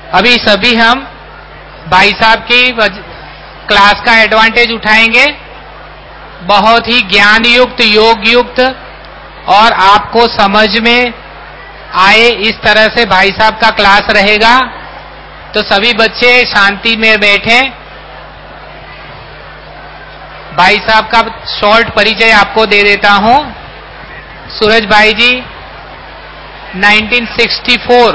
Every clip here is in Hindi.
अभी सभी हम भाई साहब की क्लास का एडवांटेज उठाएंगे। बहुत ही ज्ञान युक्त, योग युक्त और आपको समझ में आए इस तरह से भाई साहब का क्लास रहेगा। तो सभी बच्चे शांति में बैठें। भाई साहब का शॉर्ट परिचय आपको दे देता हूं। सूरज भाई जी 1964,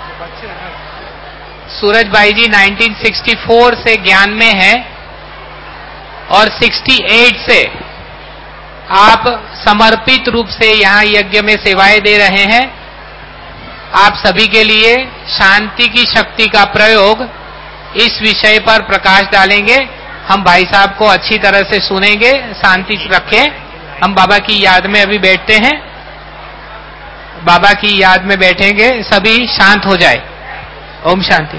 सूरज भाई जी 1964 से ज्ञान में है और 68 से आप समर्पित रूप से यहां यज्ञ में सेवाएं दे रहे हैं। आप सभी के लिए शांति की शक्ति का प्रयोग इस विषय पर प्रकाश डालेंगे। हम भाई साहब को अच्छी तरह से सुनेंगे, शांति रखें। हम बाबा की याद में अभी बैठते हैं, बाबा की याद में बैठेंगे, सभी शांत हो जाए। ओम शांति।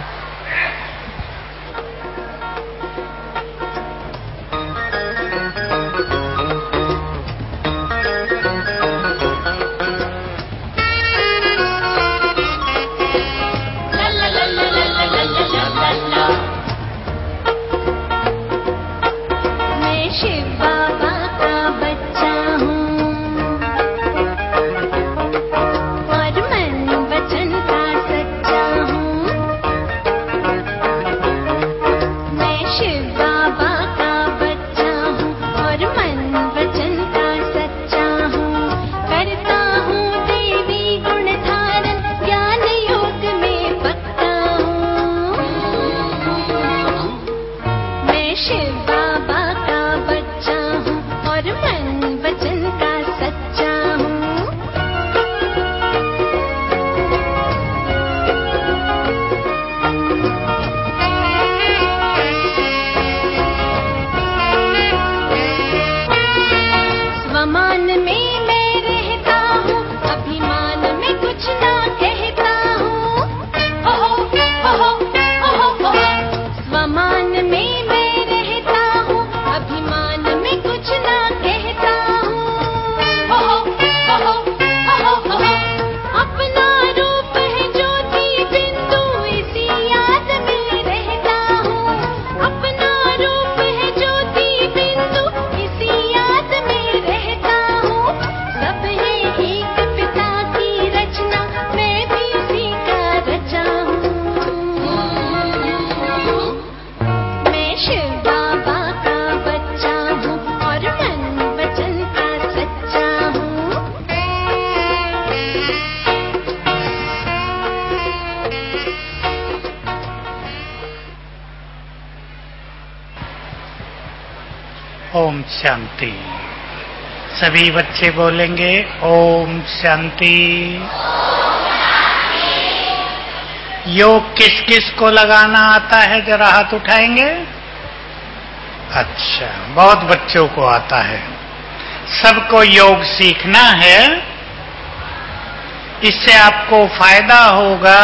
ओम शांति। सभी बच्चे बोलेंगे ओम शांति। योग किस किस को लगाना आता है, जरा हाथ उठाएंगे। अच्छा, बहुत बच्चों को आता है। सबको योग सीखना है। इससे आपको फायदा होगा,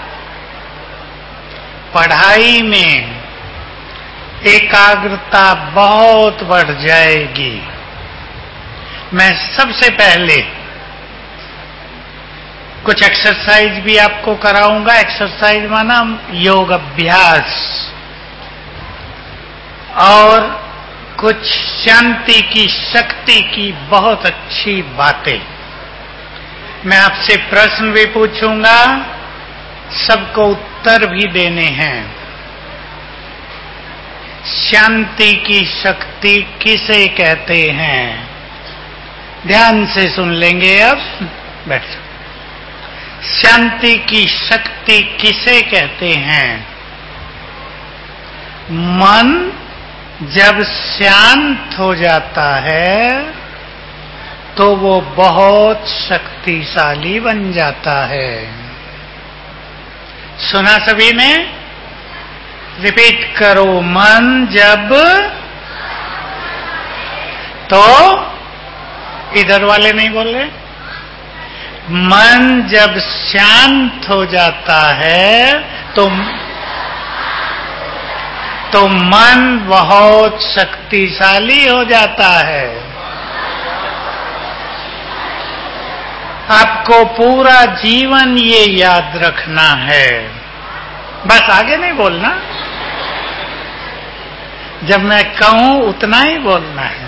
पढ़ाई में एकाग्रता बहुत बढ़ जाएगी। मैं सबसे पहले कुछ एक्सरसाइज भी आपको कराऊंगा। एक्सरसाइज माना योग अभ्यास, और कुछ शांति की शक्ति की बहुत अच्छी बातें। मैं आपसे प्रश्न भी पूछूंगा, सबको उत्तर भी देने हैं। शांति की शक्ति किसे कहते हैं? ध्यान से सुन लेंगे। अब बैठ जाओ। शांति की शक्ति किसे कहते हैं? मन जब शांत हो जाता है तो वो बहुत शक्तिशाली बन जाता है। सुना सभी ने? रिपीट करो। मन जब, तो इधर वाले नहीं बोल रहे। मन जब शांत हो जाता है तो मन बहुत शक्तिशाली हो जाता है। आपको पूरा जीवन ये याद रखना है। बस आगे नहीं बोलना, जब मैं कहूं उतना ही बोलना है।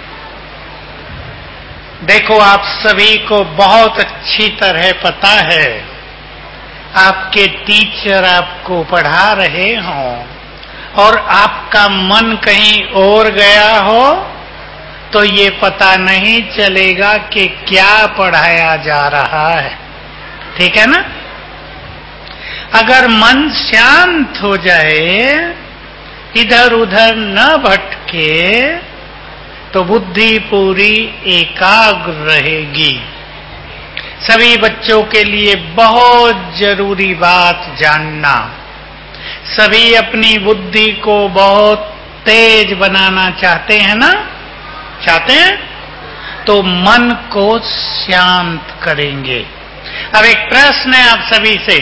देखो, आप सभी को बहुत अच्छी तरह पता है, आपके टीचर आपको पढ़ा रहे हों और आपका मन कहीं और गया हो तो ये पता नहीं चलेगा कि क्या पढ़ाया जा रहा है। ठीक है ना? अगर मन शांत हो जाए, इधर उधर न भटके, तो बुद्धि पूरी एकाग्र रहेगी। सभी बच्चों के लिए बहुत जरूरी बात जानना, सभी अपनी बुद्धि को बहुत तेज बनाना चाहते हैं ना? चाहते हैं? तो मन को शांत करेंगे। अब एक प्रश्न है आप सभी से,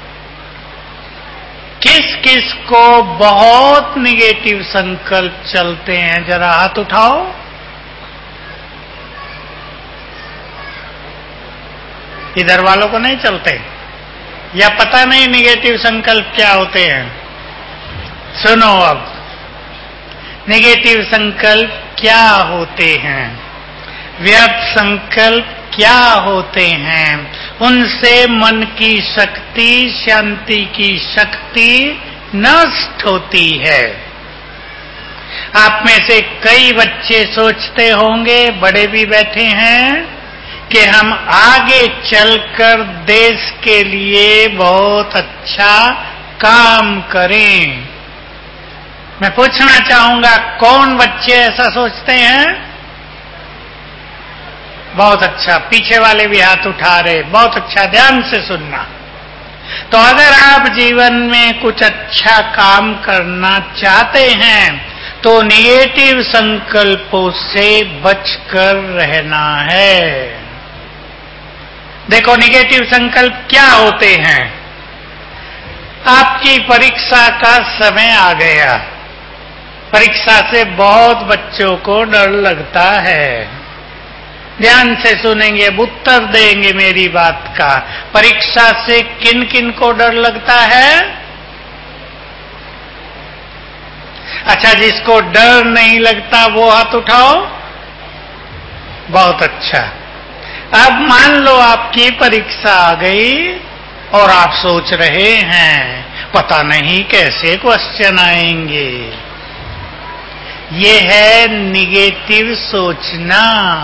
किस किस को बहुत निगेटिव संकल्प चलते हैं? जरा हाथ उठाओ। इधर वालों को नहीं चलते, या पता नहीं निगेटिव संकल्प क्या होते हैं? सुनो, अब निगेटिव संकल्प क्या होते हैं, व्यर्थ संकल्प क्या होते हैं, उनसे मन की शक्ति, शांति की शक्ति नष्ट होती है। आप में से कई बच्चे सोचते होंगे, बड़े भी बैठे हैं, कि हम आगे चलकर देश के लिए बहुत अच्छा काम करें। मैं पूछना चाहूंगा, कौन बच्चे ऐसा सोचते हैं? बहुत अच्छा, पीछे वाले भी हाथ उठा रहे, बहुत अच्छा, ध्यान से सुनना। तो अगर आप जीवन में कुछ अच्छा काम करना चाहते हैं तो निगेटिव संकल्पों से बचकर रहना है। देखो, निगेटिव संकल्प क्या होते हैं? आपकी परीक्षा का समय आ गया, परीक्षा से बहुत बच्चों को डर लगता है। ध्यान से सुनेंगे, अब उत्तर देंगे मेरी बात का। परीक्षा से किन किन को डर लगता है? अच्छा, जिसको डर नहीं लगता वो हाथ उठाओ। बहुत अच्छा। अब मान लो आपकी परीक्षा आ गई और आप सोच रहे हैं, पता नहीं कैसे क्वेश्चन आएंगे। ये है निगेटिव सोचना।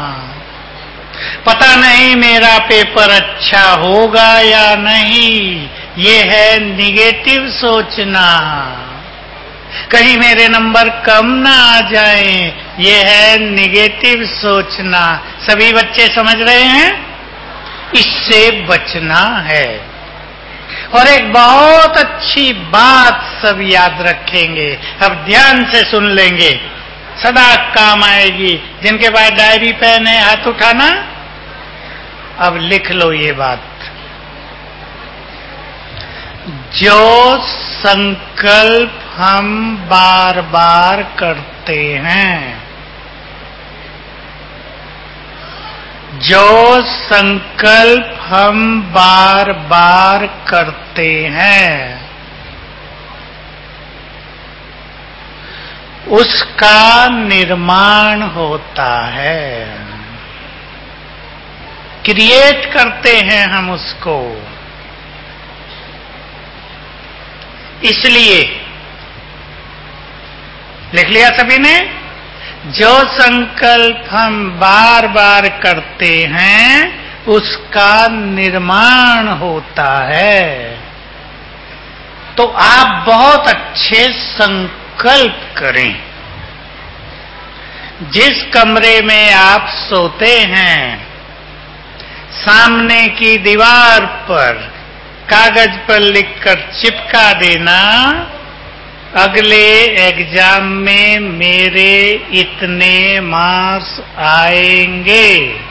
पता नहीं मेरा पेपर अच्छा होगा या नहीं, ये है निगेटिव सोचना। कहीं मेरे नंबर कम ना आ जाएं, ये है निगेटिव सोचना। सभी बच्चे समझ रहे हैं? इससे बचना है। और एक बहुत अच्छी बात सब याद रखेंगे, अब ध्यान से सुन लेंगे, सदा काम आएगी। जिनके पास डायरी पेन है हाथ उठाना। अब लिख लो ये बात, जो संकल्प हम बार बार करते हैं, जो संकल्प हम बार बार करते हैं, उसका निर्माण होता है। क्रिएट करते हैं हम उसको। इसलिए लिख लिया सभी ने? जो संकल्प हम बार बार करते हैं उसका निर्माण होता है। तो आप बहुत अच्छे संकल्प करें। जिस कमरे में आप सोते हैं, सामने की दीवार पर कागज पर लिखकर चिपका देना, अगले एग्जाम में मेरे इतने मार्क्स आएंगे।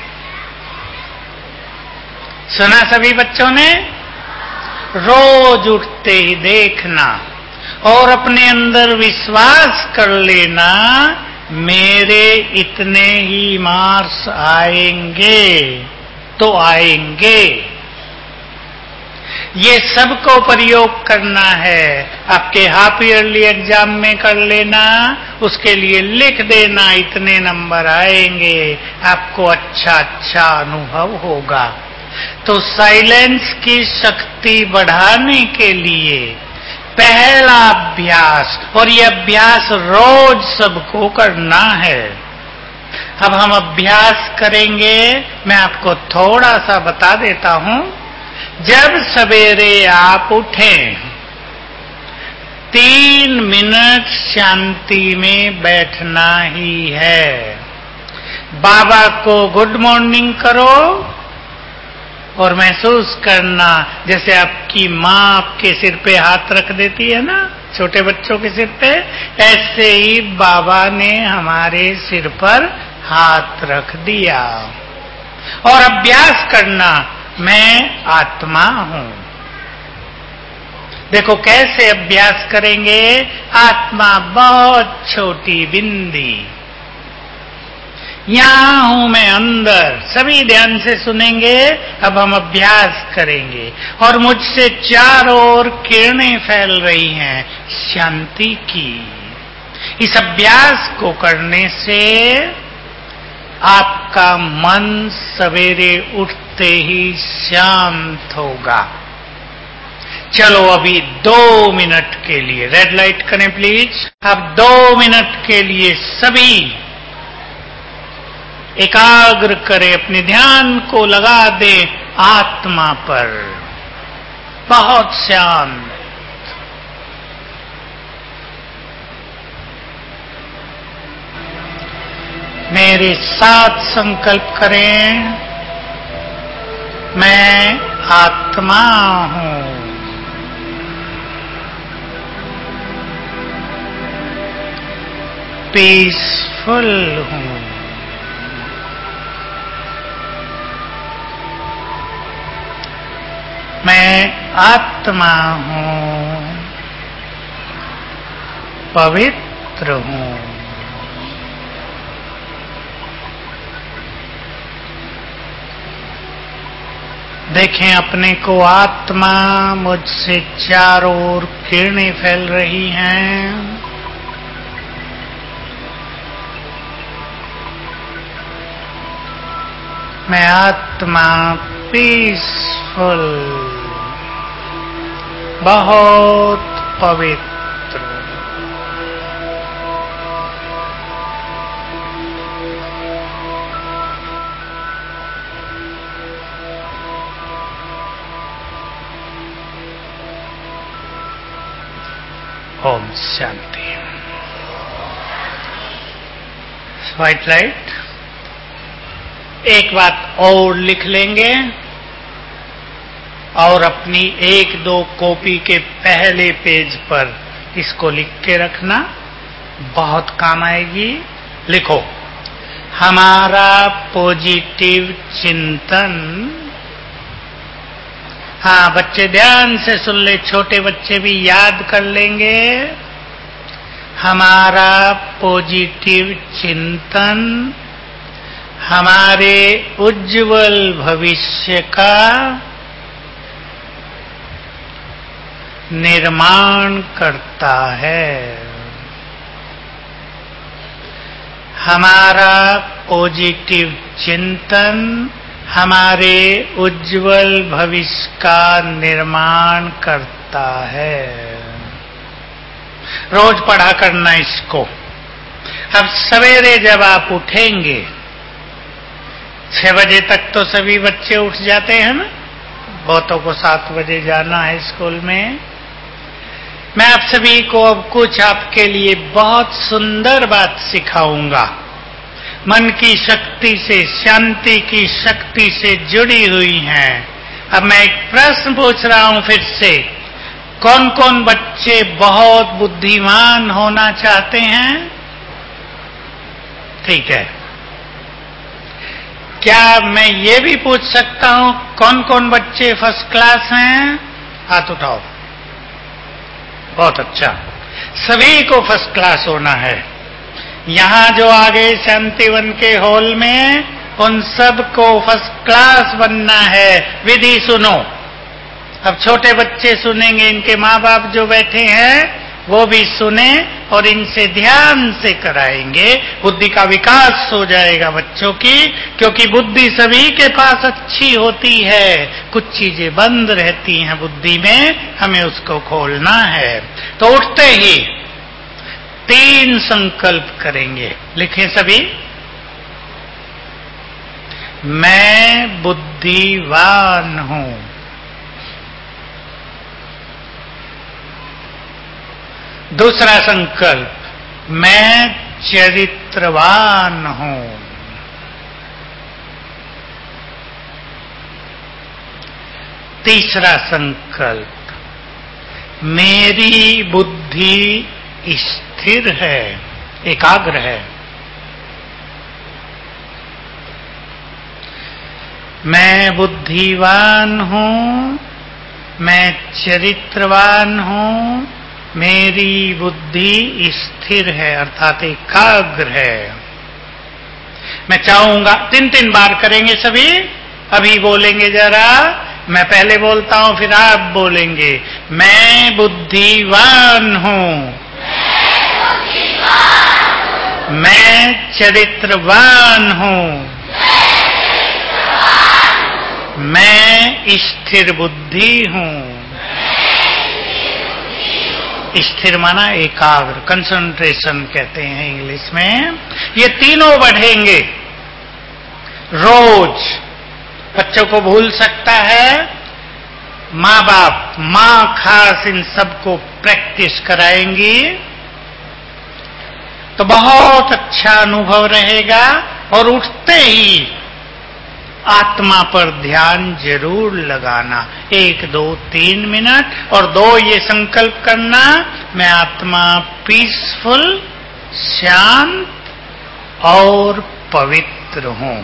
सुना सभी बच्चों ने? रोज उठते ही देखना और अपने अंदर विश्वास कर लेना, मेरे इतने ही मार्क्स आएंगे तो आएंगे। ये सबको प्रयोग करना है। आपके हाफ ईयरली एग्जाम में कर लेना, उसके लिए लिख देना, इतने नंबर आएंगे, आपको अच्छा अच्छा अनुभव होगा। तो साइलेंस की शक्ति बढ़ाने के लिए पहला अभ्यास, और ये अभ्यास रोज सबको करना है। अब हम अभ्यास करेंगे, मैं आपको थोड़ा सा बता देता हूं। जब सवेरे आप उठें, 3 मिनट शांति में बैठना ही है। बाबा को गुड मॉर्निंग करो और महसूस करना जैसे आपकी माँ आपके सिर पे हाथ रख देती है ना, छोटे बच्चों के सिर पे, ऐसे ही बाबा ने हमारे सिर पर हाथ रख दिया। और अभ्यास करना, मैं आत्मा हूं। देखो कैसे अभ्यास करेंगे। आत्मा बहुत छोटी बिंदी, यहां हूं मैं अंदर। सभी ध्यान से सुनेंगे। अब हम अभ्यास करेंगे और मुझसे चारों ओर किरणें फैल रही हैं शांति की। इस अभ्यास को करने से आपका मन सवेरे उठते ही शांत होगा। चलो अभी 2 मिनट के लिए रेड लाइट करें प्लीज। अब 2 मिनट के लिए सभी एकाग्र करें, अपने ध्यान को लगा दें आत्मा पर। बहुत शांत। मेरे साथ संकल्प करें, मैं आत्मा हूं। पीसफुल हूं। मैं आत्मा हूं, पवित्र हूं। देखें अपने को आत्मा, मुझसे चारों ओर किरणें फैल रही हैं। मैं आत्मा पीसफुल, बहुत पवित्र। ओम शांति। White light. एक बात और लिख लेंगे और अपनी 1-2 कॉपी के पहले पेज पर इसको लिख के रखना, बहुत काम आएगी। लिखो, हमारा पॉजिटिव चिंतन। हाँ बच्चे ध्यान से सुन ले, छोटे बच्चे भी याद कर लेंगे। हमारा पॉजिटिव चिंतन हमारे उज्जवल भविष्य का निर्माण करता है। हमारा पॉजिटिव चिंतन हमारे उज्जवल भविष्य का निर्माण करता है। रोज पढ़ा करना इसको। अब सवेरे जब आप उठेंगे, 6 बजे तक तो सभी बच्चे उठ जाते हैं ना, बहुतों को 7 बजे जाना है स्कूल में। मैं आप सभी को अब कुछ आपके लिए बहुत सुंदर बात सिखाऊंगा, मन की शक्ति से, शांति की शक्ति से जुड़ी हुई हैं। अब मैं एक प्रश्न पूछ रहा हूं फिर से, कौन कौन बच्चे बहुत बुद्धिमान होना चाहते हैं? ठीक है। क्या मैं ये भी पूछ सकता हूं कौन कौन बच्चे फर्स्ट क्लास हैं? हाथ उठाओ। बहुत अच्छा, सभी को फर्स्ट क्लास होना है। यहां जो आ गए शांतिवन के हॉल में, उन सब को फर्स्ट क्लास बनना है। विधि सुनो, अब छोटे बच्चे सुनेंगे, इनके माँ बाप जो बैठे हैं वो भी सुने और इनसे ध्यान से कराएंगे। बुद्धि का विकास हो जाएगा बच्चों की, क्योंकि बुद्धि सभी के पास अच्छी होती है, कुछ चीजें बंद रहती हैं बुद्धि में, हमें उसको खोलना है। तो उठते ही 3 संकल्प करेंगे, लिखें सभी। मैं बुद्धिवान हूं। दूसरा संकल्प, मैं चरित्रवान हूं। तीसरा संकल्प, मेरी बुद्धि स्थिर है, एकाग्र है। मैं बुद्धिवान हूं, मैं चरित्रवान हूं, मेरी बुद्धि स्थिर है, अर्थात एकाग्र है। मैं चाहूंगा, 3 बार करेंगे सभी। अभी बोलेंगे जरा, मैं पहले बोलता हूं फिर आप बोलेंगे। मैं बुद्धिवान हूं, मैं चरित्रवान हूं, मैं स्थिर बुद्धि हूं। स्थिर माना एकाग्र, कंसंट्रेशन कहते हैं इंग्लिश में। ये तीनों बढ़ेंगे रोज। बच्चों को भूल सकता है, माँ बाप, माँ खास इन सबको प्रैक्टिस कराएंगी तो बहुत अच्छा अनुभव रहेगा। और उठते ही आत्मा पर ध्यान जरूर लगाना, 1, 2, 3 मिनट। और 2 ये संकल्प करना, मैं आत्मा पीसफुल, शांत और पवित्र हूं।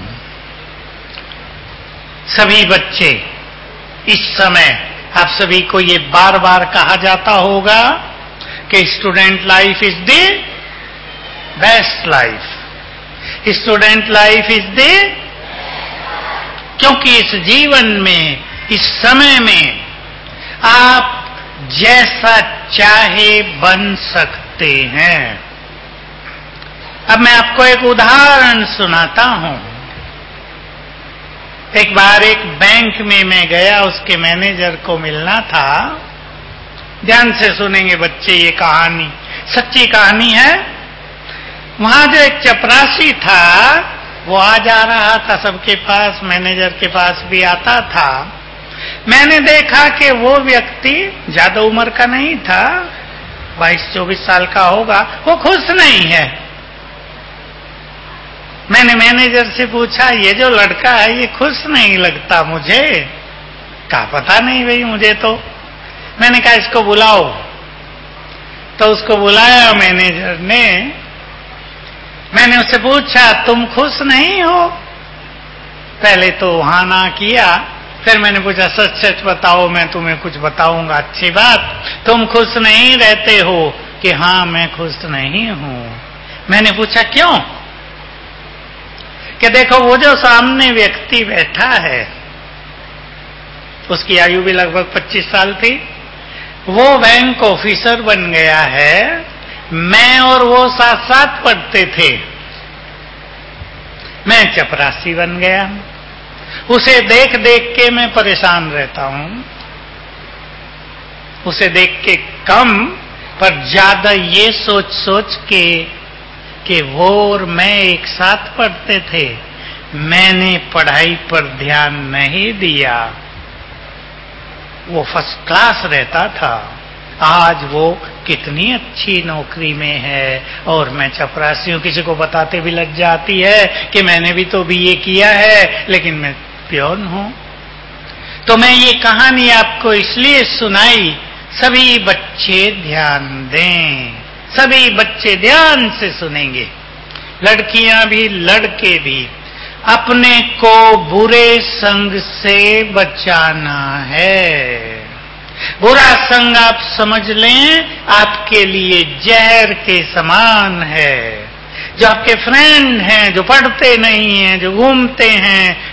सभी बच्चे इस समय, आप सभी को ये बार बार कहा जाता होगा कि student life is the best life, student life is the, क्योंकि इस जीवन में, इस समय में आप जैसा चाहे बन सकते हैं। अब मैं आपको एक उदाहरण सुनाता हूं। एक बार एक बैंक में मैं गया, उसके मैनेजर को मिलना था। ध्यान से सुनेंगे बच्चे, ये कहानी सच्ची कहानी है। वहां जो एक चपरासी था, वो आ जा रहा था सबके पास, मैनेजर के पास भी आता था। मैंने देखा कि वो व्यक्ति ज्यादा उम्र का नहीं था, 22-24 साल का होगा, वो खुश नहीं है। मैंने मैनेजर से पूछा, ये जो लड़का है ये खुश नहीं लगता मुझे। कहा पता नहीं भाई, मुझे तो। मैंने कहा इसको बुलाओ। तो उसको बुलाया मैनेजर ने। मैंने उससे पूछा, तुम खुश नहीं हो? पहले तो हाँ ना किया, फिर मैंने पूछा, सच सच बताओ, मैं तुम्हें कुछ बताऊंगा अच्छी बात। तुम खुश नहीं रहते हो? कि हाँ मैं खुश नहीं हूं। मैंने पूछा क्यों? कि देखो वो जो सामने व्यक्ति बैठा है, उसकी आयु भी लगभग 25 साल थी, वो बैंक ऑफिसर बन गया है। मैं और वो साथ साथ पढ़ते थे, मैं चपरासी बन गया। उसे देख देख के मैं परेशान रहता हूं। उसे देख के कम, पर ज्यादा ये सोच सोच के कि वो और मैं एक साथ पढ़ते थे, मैंने पढ़ाई पर ध्यान नहीं दिया। वो फर्स्ट क्लास रहता था, आज वो कितनी अच्छी नौकरी में है और मैं चपरासी हूं। किसी को बताते भी लज्जा आती है कि मैंने भी तो बीए किया है, लेकिन मैं प्योन हूं। तो मैं ये कहानी आपको इसलिए सुनाई, सभी बच्चे ध्यान दें, सभी बच्चे ध्यान से सुनेंगे, लड़कियां भी लड़के भी। अपने को बुरे संग से बचाना है। बुरा संग आप समझ लें आपके लिए जहर के समान है। जो आपके फ्रेंड हैं, जो पढ़ते नहीं हैं, जो घूमते हैं,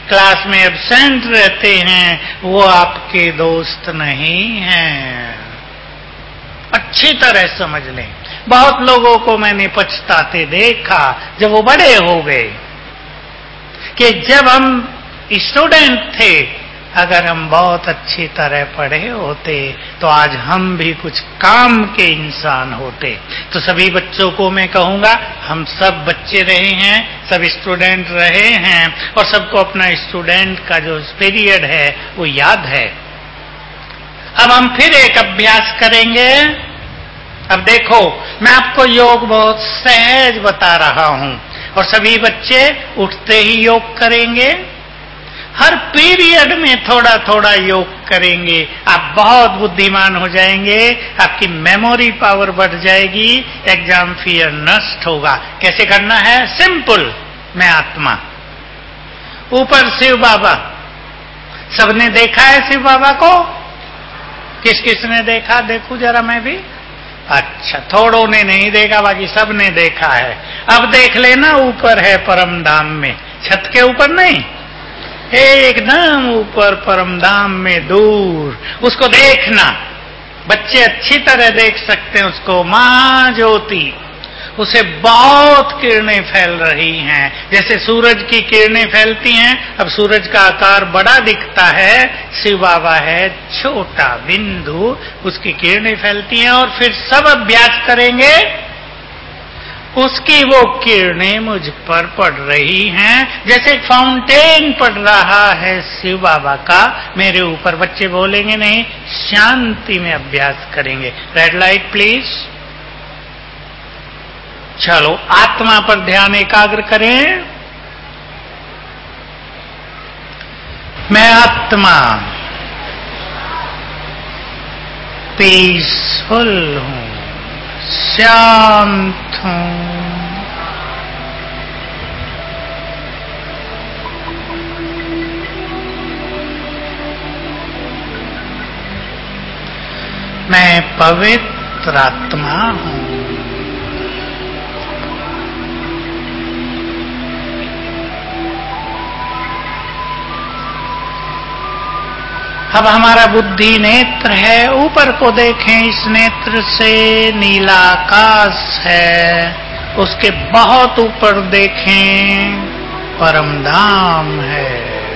क्लास में एब्सेंट रहते हैं, वो आपके दोस्त नहीं हैं। अच्छी तरह समझ लें। बहुत लोगों को मैंने पछताते देखा जब वो बड़े हो गए, कि जब हम स्टूडेंट थे, अगर हम बहुत अच्छी तरह पढ़े होते तो आज हम भी कुछ काम के इंसान होते। तो सभी बच्चों को मैं कहूंगा, हम सब बच्चे रहे हैं, सब स्टूडेंट रहे हैं, और सबको अपना स्टूडेंट का जो पीरियड है वो याद है। अब हम फिर एक अभ्यास करेंगे। अब देखो, मैं आपको योग बहुत सहज बता रहा हूं, और सभी बच्चे उठते ही योग करेंगे। हर पीरियड में थोड़ा थोड़ा योग करेंगे। आप बहुत बुद्धिमान हो जाएंगे, आपकी मेमोरी पावर बढ़ जाएगी, एग्जाम फियर नष्ट होगा। कैसे करना है? सिंपल। मैं आत्मा, ऊपर शिव बाबा। सबने देखा है शिव बाबा को? किस किसने देखा? देखूं जरा मैं भी। अच्छा, थोड़ों ने नहीं देखा, बाकी सबने देखा है। अब देख लेना, ऊपर है परम धाम में, छत के ऊपर नहीं, एकदम ऊपर परम धाम में दूर। उसको देखना, बच्चे अच्छी तरह देख सकते हैं उसको। महाज्योति, उसे बहुत किरणें फैल रही हैं, जैसे सूरज की किरणें फैलती हैं। अब सूरज का आकार बड़ा दिखता है, शिव बाबा है छोटा बिंदु, उसकी किरणें फैलती हैं। और फिर सब अभ्यास करेंगे, उसकी वो किरणें मुझ पर पड़ रही हैं, जैसे एक फाउंटेन पड़ रहा है शिव बाबा का मेरे ऊपर। बच्चे बोलेंगे नहीं, शांति में अभ्यास करेंगे। Red light please. चलो, आत्मा पर ध्यान एकाग्र करें। मैं आत्मा पीसफुल हूं, शांत हूं। मैं पवित्र आत्मा हूं। अब हमारा बुद्धि नेत्र है, ऊपर को देखें। इस नेत्र से नीला आकाश है, उसके बहुत ऊपर देखें परम धाम है,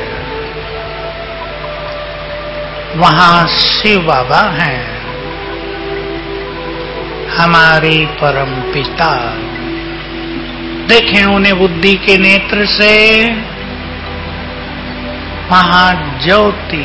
वहां शिव बाबा हैं, हमारे परम पिता। देखें उन्हें बुद्धि के नेत्र से। महाज्योति,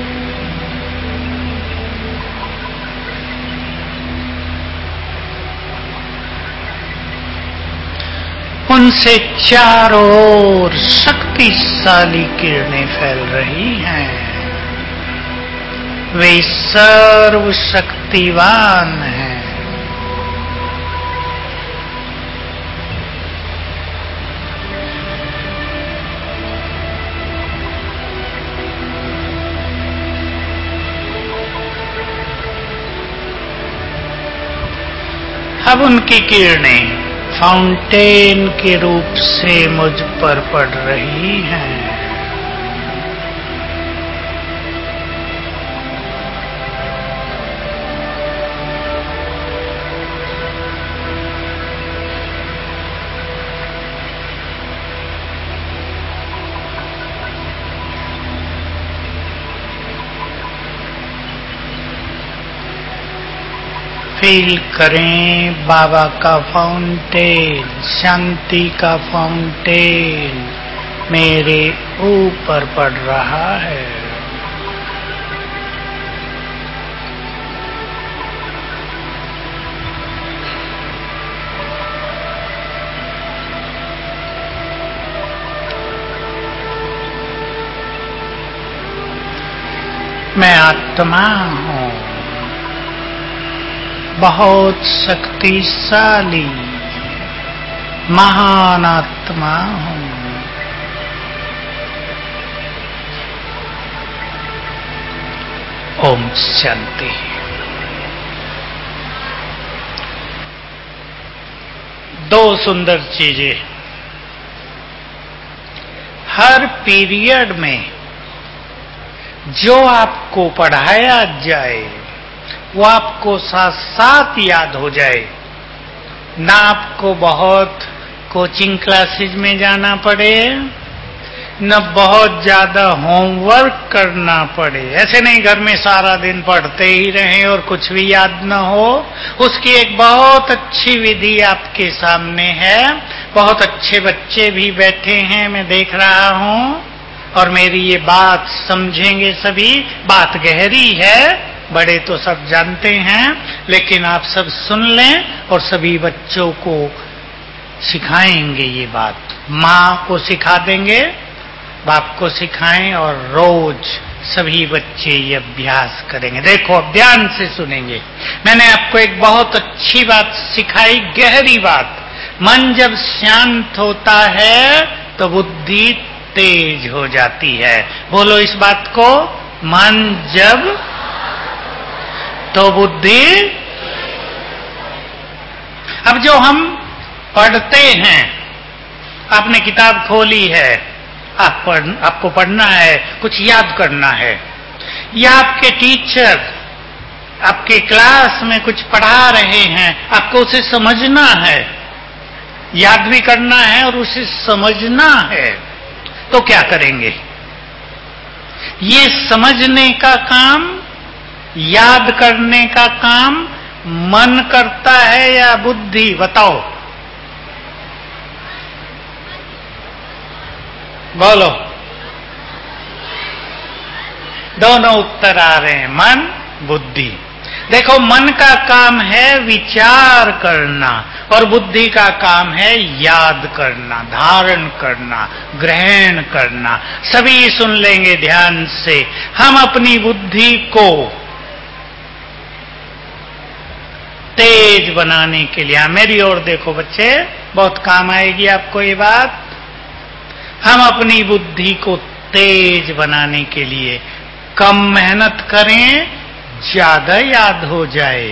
उनसे चारों ओर शक्तिशाली किरणें फैल रही हैं। वे सर्वशक्तिवान हैं। अब उनकी किरणें फाउंटेन के रूप से मुझ पर पड़ रही हैं। फील करें बाबा का फाउंटेन, शांति का फाउंटेन मेरे ऊपर पड़ रहा है। मैं आत्मा हूं, बहुत शक्तिशाली महान आत्मा हूं। ओम शांति। दो सुंदर चीजें। हर पीरियड में जो आपको पढ़ाया जाए वो आपको साथ साथ याद हो जाए, ना आपको बहुत कोचिंग क्लासेज में जाना पड़े, न बहुत ज्यादा होमवर्क करना पड़े। ऐसे नहीं घर में सारा दिन पढ़ते ही रहें और कुछ भी याद न हो। उसकी एक बहुत अच्छी विधि आपके सामने है। बहुत अच्छे बच्चे भी बैठे हैं, मैं देख रहा हूं, और मेरी ये बात समझेंगे सभी। बात गहरी है, बड़े तो सब जानते हैं, लेकिन आप सब सुन लें और सभी बच्चों को सिखाएंगे ये बात। माँ को सिखा देंगे, बाप को सिखाएं, और रोज सभी बच्चे ये अभ्यास करेंगे। देखो, अब ध्यान से सुनेंगे। मैंने आपको एक बहुत अच्छी बात सिखाई, गहरी बात। मन जब शांत होता है तो बुद्धि तेज हो जाती है। बोलो इस बात को, मन जब तो बुद्धि। अब जो हम पढ़ते हैं, आपने किताब खोली है, आपको पढ़ना है, कुछ याद करना है, या आपके टीचर आपके क्लास में कुछ पढ़ा रहे हैं, आपको उसे समझना है, याद भी करना है और उसे समझना है, तो क्या करेंगे? ये समझने का काम, याद करने का काम मन करता है या बुद्धि? बताओ, बोलो। दोनों उत्तर आ रहे हैं, मन, बुद्धि। देखो, मन का काम है विचार करना और बुद्धि का काम है याद करना, धारण करना, ग्रहण करना। सभी सुन लेंगे ध्यान से। हम अपनी बुद्धि को तेज बनाने के लिए, मेरी ओर देखो बच्चे, बहुत काम आएगी आपको ये बात। हम अपनी बुद्धि को तेज बनाने के लिए कम मेहनत करें, ज्यादा याद हो जाए,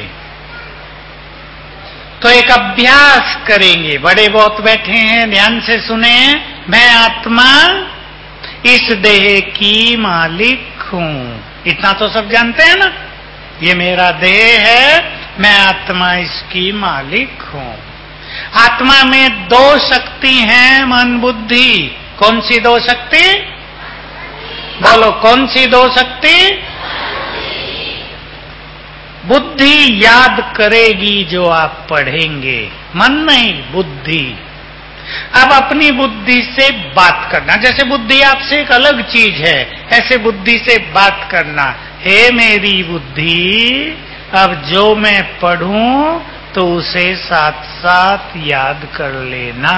तो एक अभ्यास करेंगे। बड़े बहुत बैठे हैं, ध्यान से सुने। मैं आत्मा इस देह की मालिक हूं, इतना तो सब जानते हैं ना। ये मेरा देह है, मैं आत्मा इसकी मालिक हूं। आत्मा में दो शक्ति हैं, मन बुद्धि। कौन सी दो शक्ति? बोलो, कौन सी दो शक्ति? बुद्धि याद करेगी जो आप पढ़ेंगे, मन नहीं, बुद्धि। अब अपनी बुद्धि से बात करना। जैसे बुद्धि आपसे एक अलग चीज है, ऐसे बुद्धि से बात करना। हे मेरी बुद्धि, अब जो मैं पढ़ूं तो उसे साथ साथ याद कर लेना।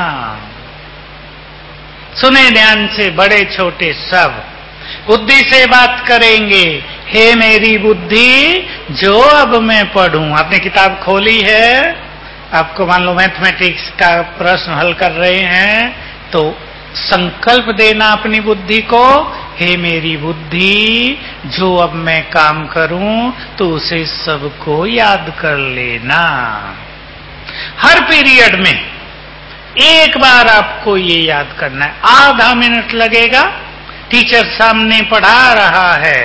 सुने ध्यान से, बड़े छोटे सब बुद्धि से बात करेंगे। हे मेरी बुद्धि, जो अब मैं पढ़ूं। आपने किताब खोली है, आपको मान लो मैथमेटिक्स का प्रश्न हल कर रहे हैं, तो संकल्प देना अपनी बुद्धि को, हे मेरी बुद्धि, जो अब मैं काम करूं तो उसे सबको याद कर लेना। हर पीरियड में एक बार आपको ये याद करना है। आधा मिनट लगेगा, टीचर सामने पढ़ा रहा है,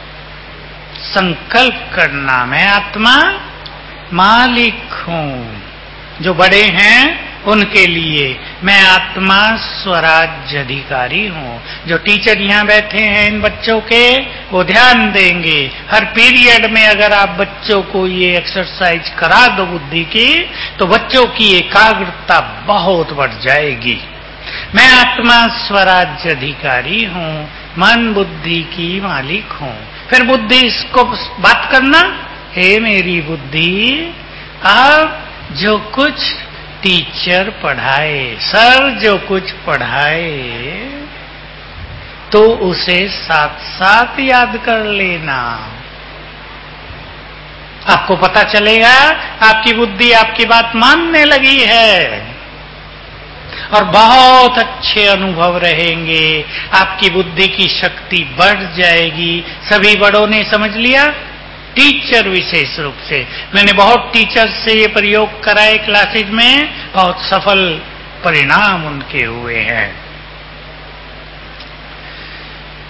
संकल्प करना, मैं आत्मा मालिक हूं। जो बड़े हैं उनके लिए, मैं आत्मा स्वराज्य अधिकारी हूं। जो टीचर यहां बैठे हैं इन बच्चों के, वो ध्यान देंगे। हर पीरियड में अगर आप बच्चों को ये एक्सरसाइज करा दो बुद्धि की, तो बच्चों की एकाग्रता बहुत बढ़ जाएगी। मैं आत्मा स्वराज्य अधिकारी हूं, मन बुद्धि की मालिक हूं। फिर बुद्धि इसको बात करना, हे मेरी बुद्धि, अब जो कुछ टीचर पढ़ाए, सर जो कुछ पढ़ाए, तो उसे साथ साथ याद कर लेना। आपको पता चलेगा आपकी बुद्धि आपकी बात मानने लगी है, और बहुत अच्छे अनुभव रहेंगे। आपकी बुद्धि की शक्ति बढ़ जाएगी। सभी बड़ों ने समझ लिया, टीचर विशेष रूप से। मैंने बहुत टीचर्स से ये प्रयोग कराए क्लासेज में, बहुत सफल परिणाम उनके हुए हैं।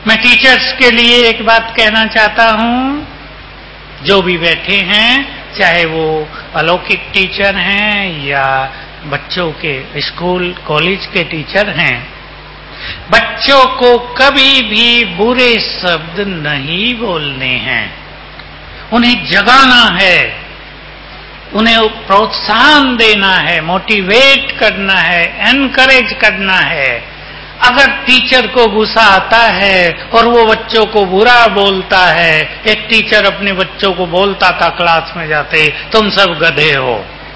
मैं टीचर्स के लिए एक बात कहना चाहता हूं, जो भी बैठे हैं, चाहे वो अलौकिक टीचर हैं या बच्चों के स्कूल कॉलेज के टीचर हैं, बच्चों को कभी भी बुरे शब्द नहीं बोलने हैं। उन्हें जगाना है, उन्हें प्रोत्साहन देना है, मोटिवेट करना है, एनकरेज करना है। अगर टीचर को गुस्सा आता है और वो बच्चों को बुरा बोलता है, एक टीचर अपने बच्चों को बोलता था क्लास में जाते, तुम सब गधे हो,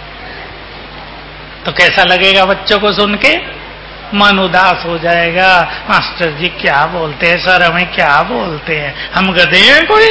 तो कैसा लगेगा बच्चों को सुन के? मन उदास हो जाएगा। मास्टर जी क्या बोलते हैं, सर हमें क्या बोलते हैं, हम गधे हैं कोई?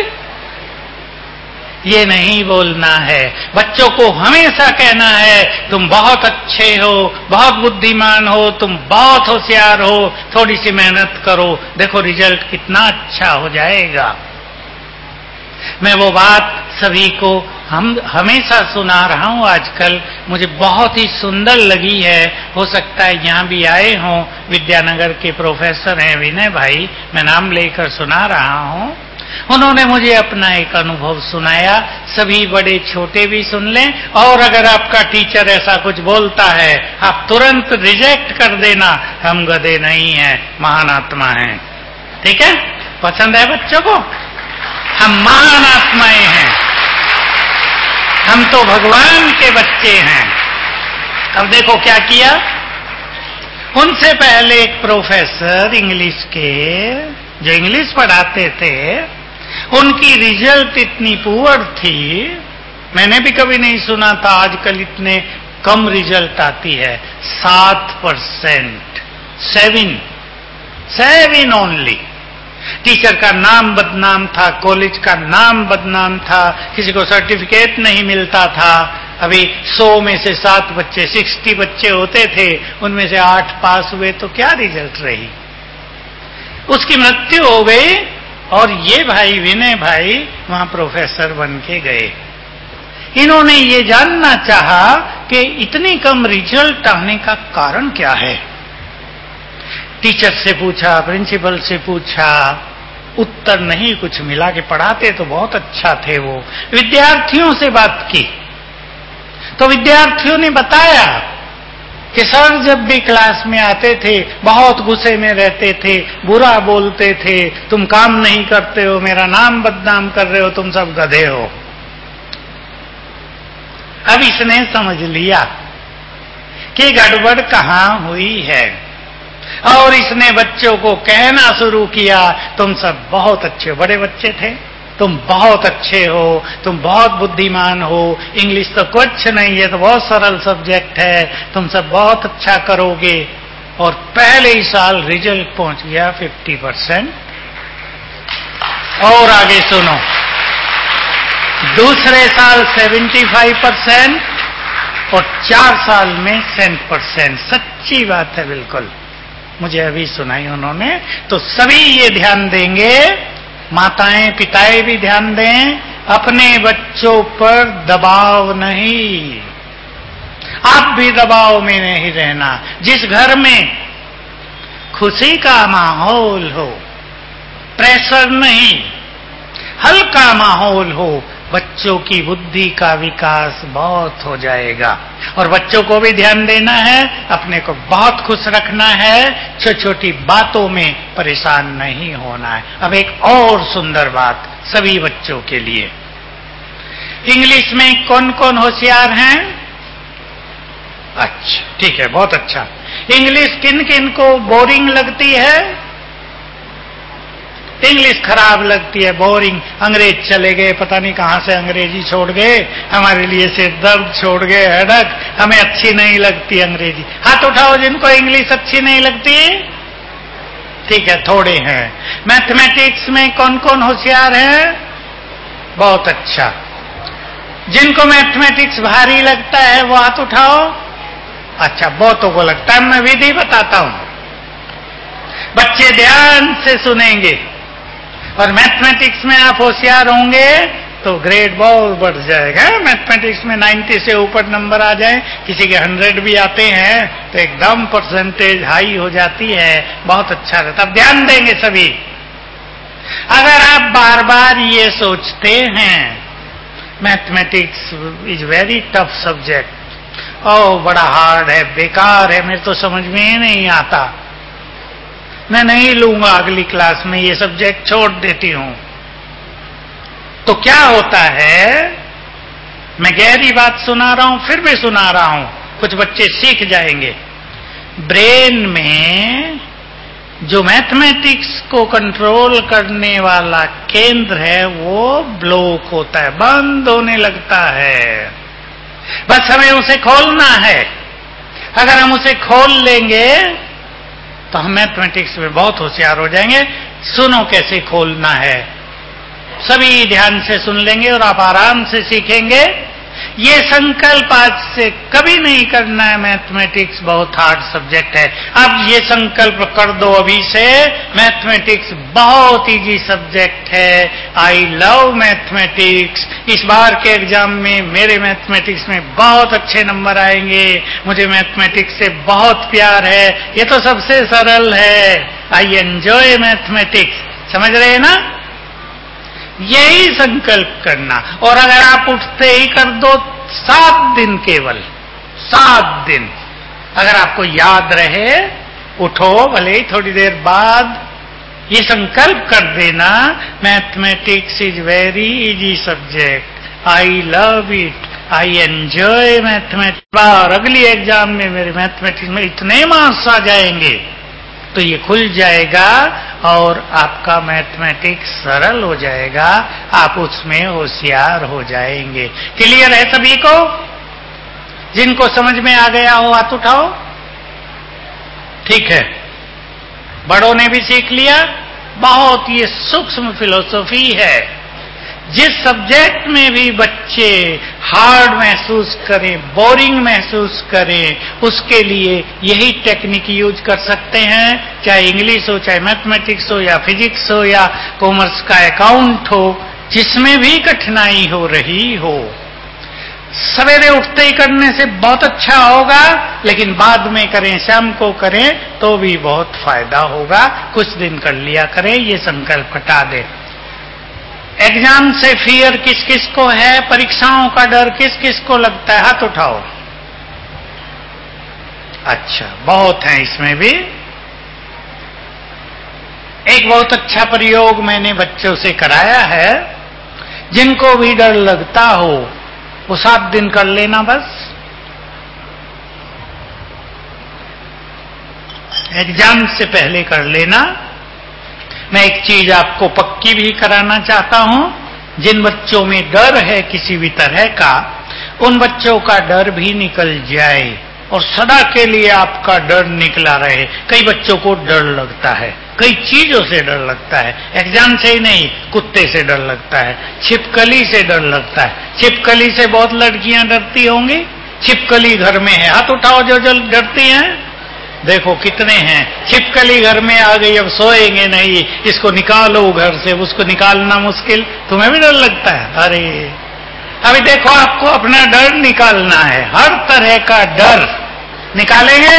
ये नहीं बोलना है। बच्चों को हमेशा कहना है, तुम बहुत अच्छे हो, बहुत बुद्धिमान हो, तुम बहुत होशियार हो, थोड़ी सी मेहनत करो, देखो रिजल्ट कितना अच्छा हो जाएगा। मैं वो बात सभी को हम हमेशा सुना रहा हूं आजकल, मुझे बहुत ही सुंदर लगी है। हो सकता है यहां भी आए हों, विद्यानगर के प्रोफेसर हैं विनय भाई, मैं नाम लेकर सुना रहा हूं। उन्होंने मुझे अपना एक अनुभव सुनाया, सभी बड़े छोटे भी सुन लें। और अगर आपका टीचर ऐसा कुछ बोलता है, आप तुरंत रिजेक्ट कर देना, हम गधे नहीं हैं, महान आत्मा हैं। ठीक है? पसंद है बच्चों को? हम महान आत्माएं हैं, हम तो भगवान के बच्चे हैं। अब देखो क्या किया। उनसे पहले एक प्रोफेसर इंग्लिश के, जो इंग्लिश पढ़ाते थे, उनकी रिजल्ट इतनी पुअर थी, मैंने भी कभी नहीं सुना था आजकल इतने कम रिजल्ट आती है। 7%, 7 ओनली। टीचर का नाम बदनाम था, कॉलेज का नाम बदनाम था, किसी को सर्टिफिकेट नहीं मिलता था। अभी 100 में से 7 बच्चे, 60 बच्चे होते थे, उनमें से 8 पास हुए, तो क्या रिजल्ट रही? उसकी मृत्यु हो गई और ये भाई विनय भाई वहां प्रोफेसर बन के गए। इन्होंने ये जानना चाहा कि इतनी कम रिजल्ट आने का कारण क्या है। टीचर से पूछा, प्रिंसिपल से पूछा, उत्तर नहीं कुछ मिला। कि पढ़ाते तो बहुत अच्छा थे वो। विद्यार्थियों से बात की तो विद्यार्थियों ने बताया कि सर जब भी क्लास में आते थे बहुत गुस्से में रहते थे, बुरा बोलते थे, तुम काम नहीं करते हो, मेरा नाम बदनाम कर रहे हो, तुम सब गधे हो। अब इसने समझ लिया कि गड़बड़ कहां हुई है और इसने बच्चों को कहना शुरू किया, तुम सब बहुत अच्छे हो। बड़े बच्चे थे, तुम बहुत अच्छे हो, तुम बहुत बुद्धिमान हो, इंग्लिश तो कुछ नहीं है, तो बहुत सरल सब्जेक्ट है, तुम सब बहुत अच्छा करोगे। और पहले ही साल रिजल्ट पहुंच गया 50%। और आगे सुनो, दूसरे साल 75% और 4 साल में 100%। सच्ची बात है बिल्कुल, मुझे अभी सुनाई उन्होंने। तो सभी ये ध्यान देंगे, माताएं पिताएं भी ध्यान दें, अपने बच्चों पर दबाव नहीं, आप भी दबाव में नहीं रहना। जिस घर में खुशी का माहौल हो, प्रेशर नहीं, हल्का माहौल हो, बच्चों की बुद्धि का विकास बहुत हो जाएगा। और बच्चों को भी ध्यान देना है, अपने को बहुत खुश रखना है, छोटी छोटी बातों में परेशान नहीं होना है। अब एक और सुंदर बात सभी बच्चों के लिए, इंग्लिश में कौन कौन होशियार हैं? अच्छा ठीक है, बहुत अच्छा। इंग्लिश किन किन को बोरिंग लगती है? इंग्लिश खराब लगती है, बोरिंग। अंग्रेज चले गए, पता नहीं कहां से अंग्रेजी छोड़ गए, हमारे लिए सिर दर्द छोड़ गए, हेडक, हमें अच्छी नहीं लगती अंग्रेजी। हाथ उठाओ जिनको इंग्लिश अच्छी नहीं लगती। ठीक है, थोड़े हैं। मैथमेटिक्स में कौन कौन होशियार है? बहुत अच्छा। जिनको मैथमेटिक्स भारी लगता है वो हाथ उठाओ। अच्छा, बहुतों को लगता है। मैं विधि बताता हूं, बच्चे ध्यान से सुनेंगे और मैथमेटिक्स में आप होशियार होंगे तो ग्रेड बहुत बढ़ जाएगा। मैथमेटिक्स में 90 से ऊपर नंबर आ जाए, किसी के 100 भी आते हैं तो एकदम परसेंटेज हाई हो जाती है, बहुत अच्छा रहता। अब ध्यान देंगे सभी, अगर आप बार बार ये सोचते हैं mathematics is very tough subject, ओह बड़ा हार्ड है, बेकार है, मेरे तो समझ में ही नहीं आता, मैं नहीं लूंगा अगली क्लास में, ये सब्जेक्ट छोड़ देती हूं, तो क्या होता है, मैं गहरी बात सुना रहा हूं, फिर भी सुना रहा हूं, कुछ बच्चे सीख जाएंगे। ब्रेन में जो मैथमेटिक्स को कंट्रोल करने वाला केंद्र है वो ब्लॉक होता है, बंद होने लगता है। बस हमें उसे खोलना है। अगर हम उसे खोल लेंगे तो हम मैथमेटिक्स में बहुत होशियार हो जाएंगे। सुनो कैसे खोलना है, सभी ध्यान से सुन लेंगे और आप आराम से सीखेंगे। ये संकल्प आज से कभी नहीं करना है मैथमेटिक्स बहुत हार्ड सब्जेक्ट है। अब ये संकल्प कर दो अभी से, मैथमेटिक्स बहुत इजी सब्जेक्ट है, आई लव मैथमेटिक्स, इस बार के एग्जाम में मेरे मैथमेटिक्स में बहुत अच्छे नंबर आएंगे, मुझे मैथमेटिक्स से बहुत प्यार है, ये तो सबसे सरल है, आई एंजॉय मैथमेटिक्स। समझ रहे हैं ना? यही संकल्प करना। और अगर आप उठते ही कर दो 7 दिन, केवल 7 दिन, अगर आपको याद रहे, उठो भले ही थोड़ी देर बाद, ये संकल्प कर देना, mathematics is very easy subject, I love it, I enjoy mathematics. और अगली एग्जाम में मेरे मैथमेटिक्स में इतने मार्क्स आ जाएंगे, तो ये खुल जाएगा और आपका मैथमेटिक्स सरल हो जाएगा, आप उसमें होशियार हो जाएंगे। क्लियर है सभी को? जिनको समझ में आ गया हो हाथ उठाओ। ठीक है, बड़ों ने भी सीख लिया। बहुत ये सूक्ष्म फिलॉसफी है। जिस सब्जेक्ट में भी बच्चे हार्ड महसूस करें, बोरिंग महसूस करें, उसके लिए यही टेक्निक यूज कर सकते हैं, चाहे इंग्लिश हो, चाहे मैथमेटिक्स हो, या फिजिक्स हो, या कॉमर्स का अकाउंट हो, जिसमें भी कठिनाई हो रही हो। सवेरे उठते ही करने से बहुत अच्छा होगा, लेकिन बाद में करें, शाम को करें तो भी बहुत फायदा होगा। कुछ दिन कर लिया करें, ये संकल्प हटा दे। एग्जाम से फियर किस किस को है, परीक्षाओं का डर किस किस को लगता है, हाथ उठाओ। अच्छा, बहुत है इसमें भी। एक बहुत अच्छा प्रयोग मैंने बच्चों से कराया है। जिनको भी डर लगता हो वो 7 दिन कर लेना, बस एग्जाम से पहले कर लेना। मैं एक चीज आपको पक्की भी कराना चाहता हूं, जिन बच्चों में डर है किसी भी तरह का, उन बच्चों का डर भी निकल जाए और सदा के लिए आपका डर निकला रहे। कई बच्चों को डर लगता है, कई चीजों से डर लगता है, एग्जाम से ही नहीं, कुत्ते से डर लगता है, छिपकली से डर लगता है। छिपकली से बहुत लड़कियां डरती होंगी। छिपकली घर में है, हाथ उठाओ जो जो डरती हैं। देखो कितने हैं। छिपकली घर में आ गई, अब सोएंगे नहीं, इसको निकालो घर से, उसको निकालना मुश्किल। तुम्हें भी डर लगता है? अरे अभी देखो, आपको अपना डर निकालना है, हर तरह का डर निकालेंगे।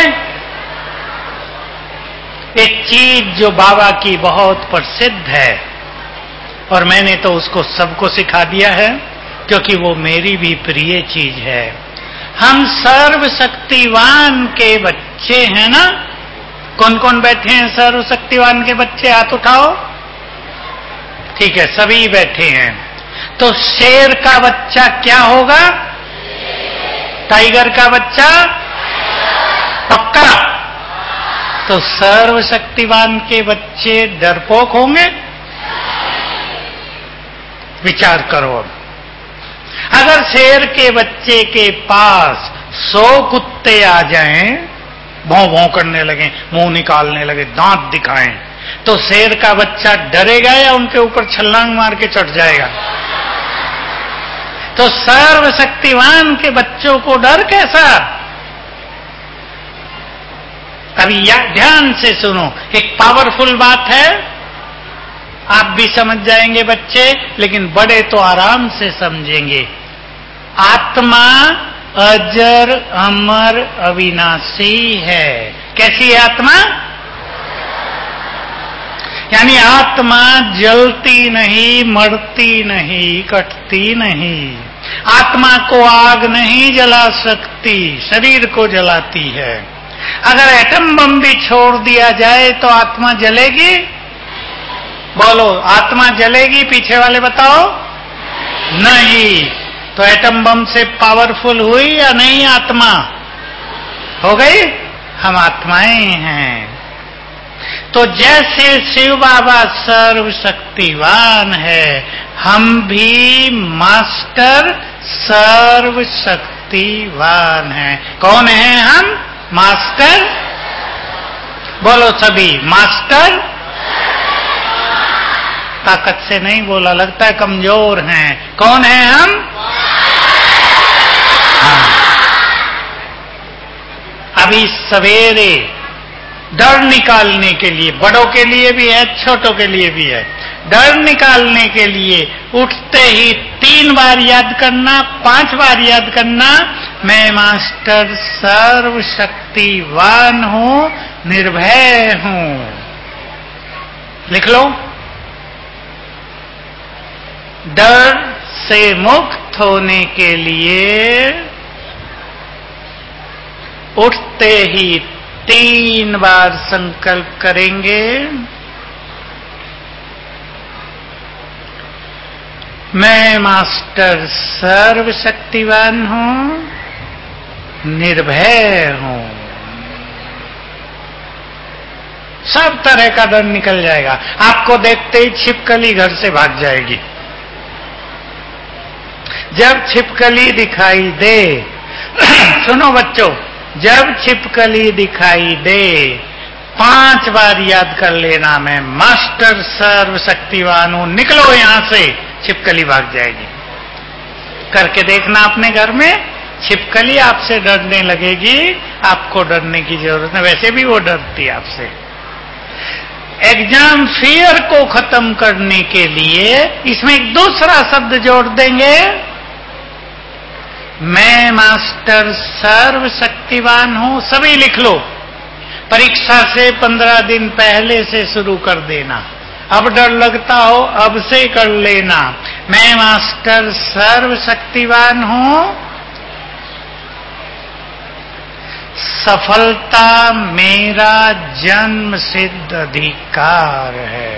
एक चीज जो बाबा की बहुत प्रसिद्ध है, और मैंने तो उसको सबको सिखा दिया है, क्योंकि वो मेरी भी प्रिय चीज है। हम सर्वशक्तिवान के बच्चे हैं ना। कौन कौन बैठे हैं सर्वशक्तिवान के बच्चे, हाथ उठाओ। ठीक है, सभी बैठे हैं। तो शेर का बच्चा क्या होगा? टाइगर का बच्चा? पक्का? तो सर्वशक्तिवान के बच्चे डरपोक होंगे? विचार करो। अगर शेर के बच्चे के पास 100 कुत्ते आ जाएं, भौं भौं करने लगे, मुंह निकालने लगे, दांत दिखाएं, तो शेर का बच्चा डरेगा या उनके ऊपर छलांग मार के चढ़ जाएगा? तो सर्वशक्तिवान के बच्चों को डर कैसा? अभी ध्यान से सुनो, एक पावरफुल बात है, आप भी समझ जाएंगे बच्चे, लेकिन बड़े तो आराम से समझेंगे। आत्मा अजर अमर अविनाशी है। कैसी है आत्मा? यानी आत्मा जलती नहीं, मरती नहीं, कटती नहीं। आत्मा को आग नहीं जला सकती, शरीर को जलाती है। अगर एटम बम भी छोड़ दिया जाए तो आत्मा जलेगी? बोलो, आत्मा जलेगी? पीछे वाले बताओ। नहीं। तो एटम बम से पावरफुल हुई या नहीं आत्मा? हो गई। हम आत्माएं हैं। तो जैसे शिव बाबा सर्वशक्तिवान है, हम भी मास्टर सर्वशक्तिवान हैं। कौन है हम? मास्टर। बोलो सभी, मास्टर। ताकत से नहीं बोला, लगता है कमजोर हैं। कौन है हम? हाँ। अभी सवेरे डर निकालने के लिए, बड़ों के लिए भी है, छोटों के लिए भी है, डर निकालने के लिए उठते ही 3 बार याद करना, 5 बार याद करना, मैं मास्टर सर्वशक्तिवान हूं, निर्भय हूं। लिख लो। डर से मुक्त होने के लिए उठते ही 3 बार संकल्प करेंगे, मैं मास्टर सर्वशक्तिवान हूं, निर्भय हूं। सब तरह का डर निकल जाएगा। आपको देखते ही छिपकली घर से भाग जाएगी। जब छिपकली दिखाई दे सुनो बच्चों, जब छिपकली दिखाई दे 5 बार याद कर लेना, मैं मास्टर सर्वशक्तिवान हूं, निकलो यहां से। छिपकली भाग जाएगी। करके देखना अपने घर में, छिपकली आपसे डरने लगेगी। आपको डरने की जरूरत नहीं, वैसे भी वो डरती है आपसे। एग्जाम फियर को खत्म करने के लिए इसमें एक दूसरा शब्द जोड़ देंगे, मैं मास्टर सर्वशक्तिवान हूं। सभी लिख लो। परीक्षा से 15 दिन पहले से शुरू कर देना। अब डर लगता हो, अब से कर लेना। मैं मास्टर सर्वशक्तिवान हूं, सफलता मेरा जन्म सिद्ध अधिकार है।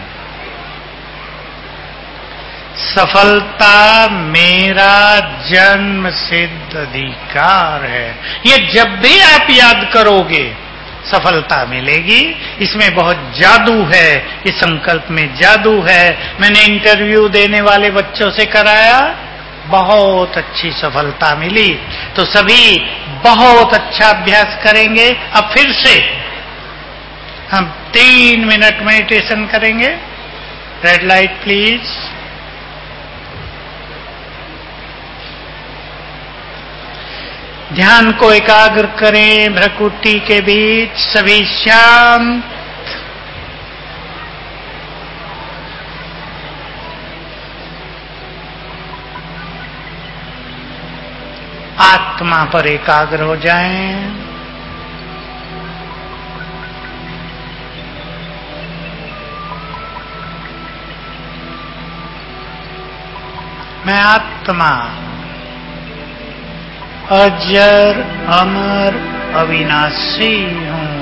सफलता मेरा जन्म सिद्ध अधिकार है। ये जब भी आप याद करोगे सफलता मिलेगी। इसमें बहुत जादू है, इस संकल्प में जादू है। मैंने इंटरव्यू देने वाले बच्चों से कराया, बहुत अच्छी सफलता मिली। तो सभी बहुत अच्छा अभ्यास करेंगे। अब फिर से हम 3 मिनट मेडिटेशन करेंगे। Red light please. ध्यान को एकाग्र करें। भ्रकुटी के बीच सभी शांत। आत्मा पर एकाग्र हो जाएं। मैं आत्मा अजर अमर अविनाशी हूं।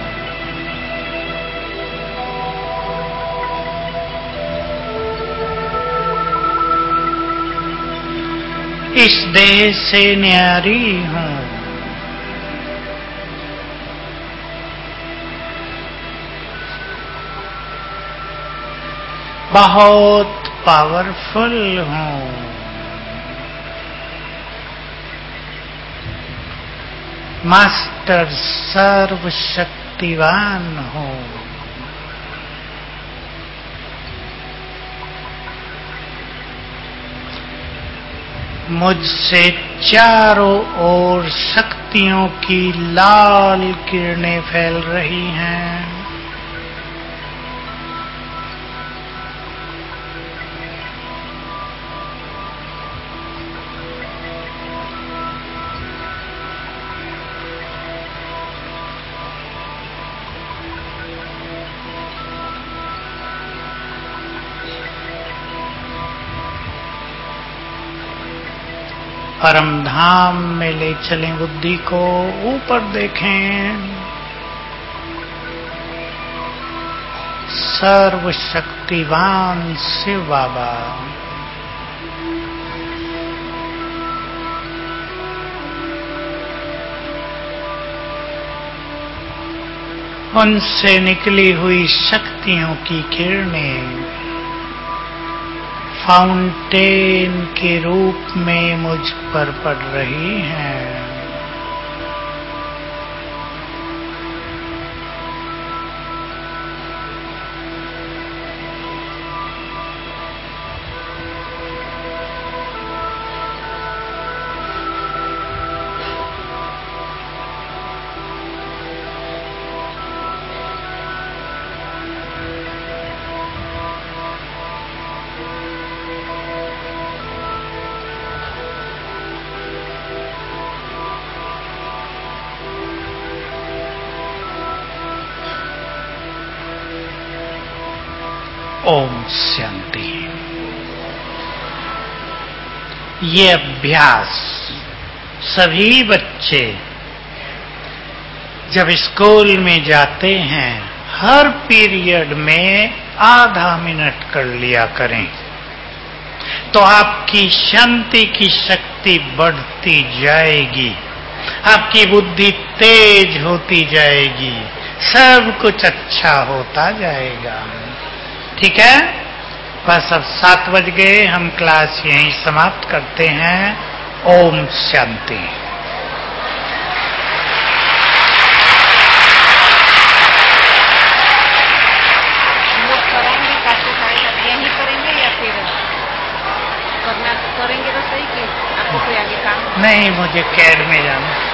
इस देह से न्यारी हूं। बहुत पावरफुल हूं। मास्टर सर्वशक्तिवान हूं। मुझसे चारों ओर शक्तियों की लाल किरणें फैल रही हैं। परम धाम में ले चलें बुद्धि को, ऊपर देखें। सर्वशक्तिवान शिव बाबा, उनसे निकली हुई शक्तियों की किरणें फाउंटेन के रूप में मुझ पर पड़ रही हैं। ओम शांति। ये अभ्यास सभी बच्चे जब स्कूल में जाते हैं हर पीरियड में आधा मिनट कर लिया करें, तो आपकी शांति की शक्ति बढ़ती जाएगी, आपकी बुद्धि तेज होती जाएगी, सब कुछ अच्छा होता जाएगा। ठीक है, बस अब 7 बज गए, हम क्लास यहीं समाप्त करते हैं। ओम शांति। लोग करेंगे काटे सारे यहीं करेंगे या फिर करना करेंगे तो सही कि आपको कोई आगे काम? नहीं, मुझे कैड में जाना।